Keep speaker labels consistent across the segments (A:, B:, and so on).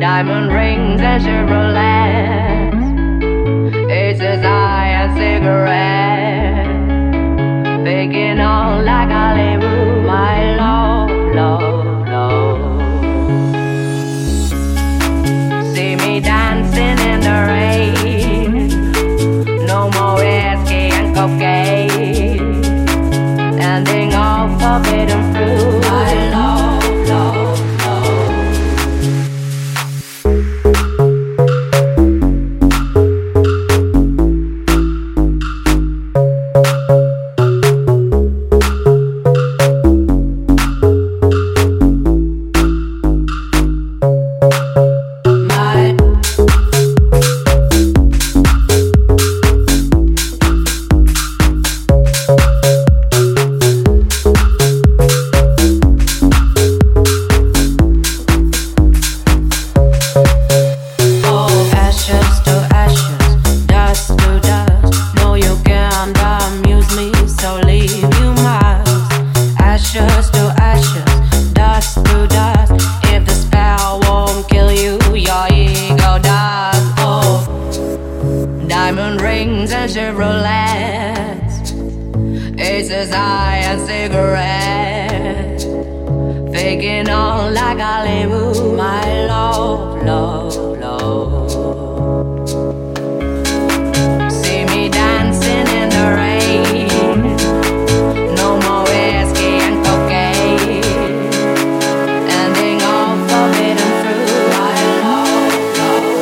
A: Diamond rings and Chevrolets, aces high and cigarettes, faking on like Hollywood. My love, love, love. See me dancing in the rain, no more whiskey and cocaine, ending off forbidden fruit. My love, love. Diamond rings and Chevrolets, aces high and cigarettes, faking on like Hollywood. My love, love, love. See me dancing in the rain, no more whiskey and cocaine, ending on forbidden fruit. My love, love,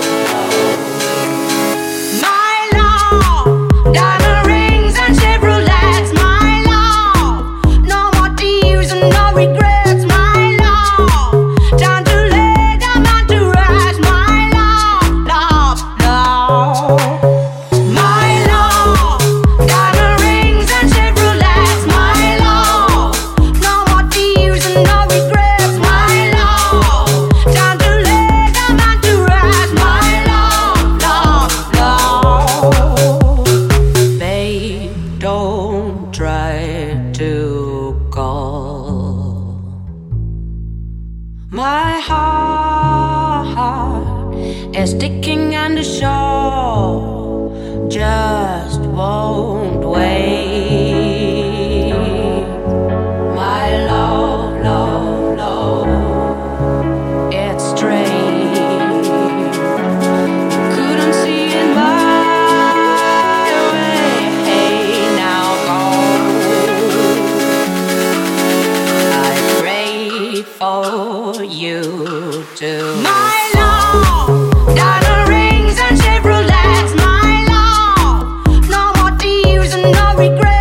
A: love. Diamond rings and Chevrolets, my love. No more tears and no regrets, my love. Time to lay down and to rest, my love, love, love. My love. Diamond rings and Chevrolets, my love. No more tears and no regrets, my love. Time to lay down and to rest, my love, love, love. Don't try to call. My heart is sticking on the shore, just won't wait. My love, love, love, it's strange. Couldn't see it my way. Now go. I pray for you too. My love, diamond rings and Chevrolets, my love. No more tears and no regrets.